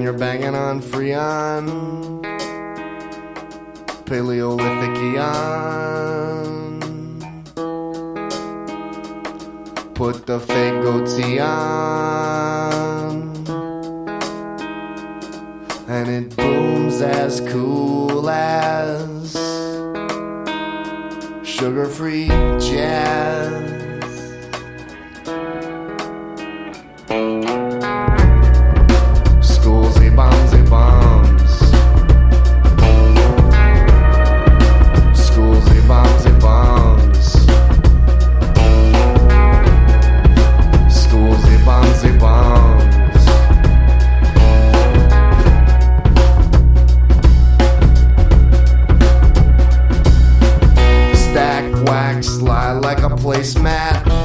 you're banging on Freon, Paleolithic Eon. Put the fake goatee on, and it booms as cool as sugar-free jazz. Schoolsy bombsy bombs. Schoolsy bombsy bombs. Schoolsy bombsy bombs. Stack wax, lie like a placemat.